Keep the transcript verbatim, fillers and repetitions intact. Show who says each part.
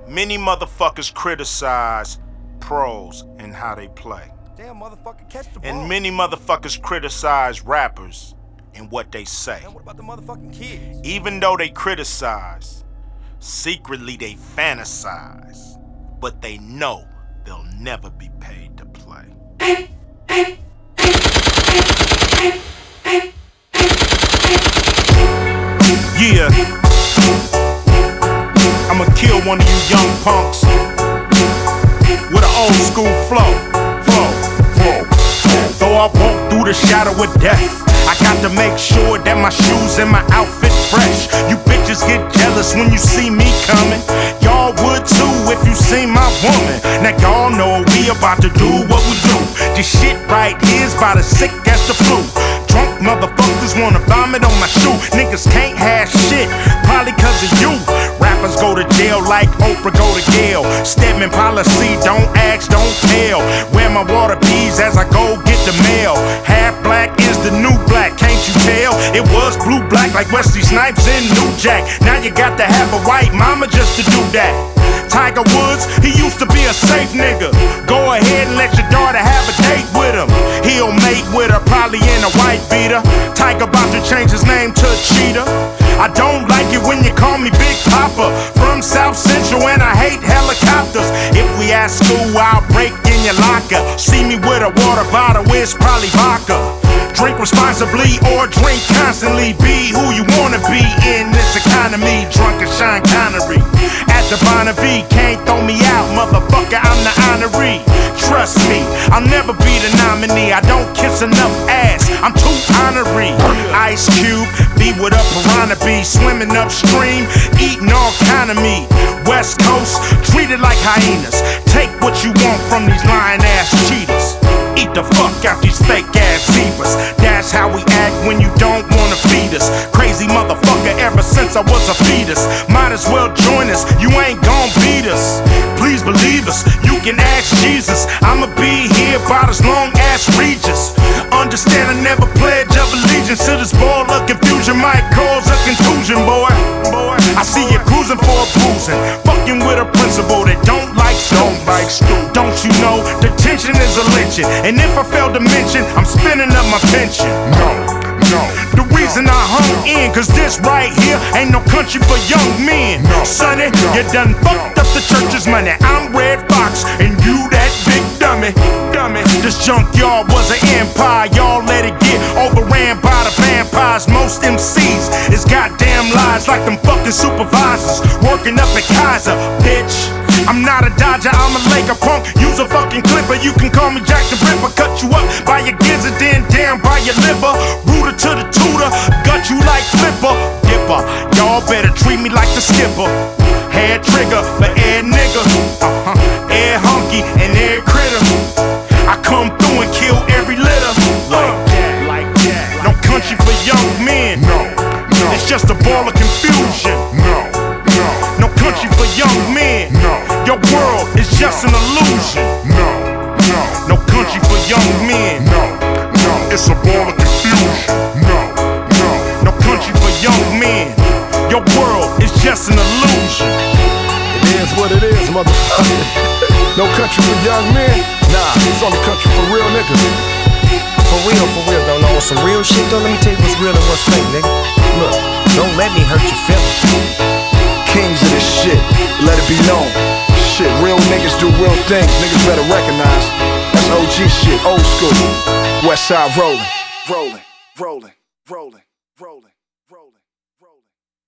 Speaker 1: Many motherfuckers criticize pros and how they play.
Speaker 2: Damn, motherfucker, catch the ball.
Speaker 1: And many motherfuckers criticize rappers and what they say.
Speaker 2: Man, what about the motherfucking kids?
Speaker 1: Even though they criticize, secretly they fantasize, but they know they'll never be paid to play. Yeah, I'ma kill one of you young punks with an old school flow, flow, flow. Though I walk through the shadow of death, I got to make sure that my shoes and my outfit fresh. You bitches get jealous when you see me coming. Y'all would too if you seen my woman. Now y'all know we about to do what we do. This shit right here's about as sick as the flu. Drunk motherfuckers wanna vomit on my shoe. Niggas can't have shit, probably cause of you. Rappers go to jail like Oprah go to jail. Stedman policy, don't ask, don't tell. Wear my water beads as I go get the mail. Half black is the new black, can't you tell? It was blue black like Wesley Snipes in New Jack. Now you got to have a white mama just to do that. Tiger Woods, he used to be a safe nigga. Go ahead and let your daughter have a date with him. He'll mate with her, probably in a white beater. Tiger about to change his name to Cheetah. I don't like it when you call me Big Papa. From South Central and I hate helicopters. If we at school, I'll break in your locker. See me with a water bottle, it's probably vodka. Drink responsibly or drink constantly. Be who you wanna be in this economy. Drunk as Sean Connery at the Bonnevie. Can't throw me out, motherfucker, I'm the honoree. Trust me, I'll never be the nominee. I don't kiss enough ass, I'm too honorary. Ice Cube, be what a piranha be. Swimming upstream, eating all kind of meat. West Coast, treated like hyenas. Take what you want from these lying ass cheaters. Eat the fuck out these fake ass zebras. That's how we act when you don't wanna feed us. Crazy motherfucker ever since I was a fetus. Might as well join us, you ain't gon' beat us. Please believe us, you can ask Jesus. I'ma be here about as long as Regis. Understand I never pledge of allegiance to this ball of confusion. Might cause a contusion, boy. Boy, I see you cruising for a bruising. Fucking with a principal that don't like don't like Don't you know the tension is a lynching? And if I fail to mention, I'm spending up my pension.
Speaker 3: No, no.
Speaker 1: The reason I hung in, cause this right here ain't no country for young men.
Speaker 3: No,
Speaker 1: Sonny,
Speaker 3: no,
Speaker 1: you done fucked
Speaker 3: no,
Speaker 1: up the church's money. I'm Red Fox, and you that big dummy. Dummy. This junkyard was an empire. Y'all let it get overran by the vampires. Most M Cs is goddamn lies like them fucking supervisors working up at Kaiser, bitch. I'm not a Dodger, I'm a Laker punk. Use a fucking clipper, you can call me Jack the Ripper. Cut you up by your gizzard, then down by your liver. Rooter to the tutor, gut you like Flipper. Dipper, y'all better treat me like the skipper. Hair trigger for air nigga, uh-huh. Air hunky and air critter. I come through and kill every litter. Like that, like that. No country for young men.
Speaker 3: No, no.
Speaker 1: It's just a ball of confusion.
Speaker 3: No, no.
Speaker 1: No country for young men.
Speaker 3: No.
Speaker 1: Your world is just an illusion.
Speaker 3: No, no.
Speaker 1: No country for young men.
Speaker 3: No, no.
Speaker 1: It's a ball of confusion.
Speaker 3: No, no.
Speaker 1: No country for young men. Your world is just an illusion.
Speaker 3: It is what it is, motherfucker. No country for young men? Nah, it's only country for real niggas.
Speaker 2: For real, for real, don't know some real shit though. Let me tell you what's real and what's fake, nigga. Look, don't let me hurt your feelings.
Speaker 3: Kings of this shit, let it be known. Shit, real niggas do real things, niggas better recognize. That's O G shit, old school. West side rolling, rolling, rolling, rolling, rolling, rolling.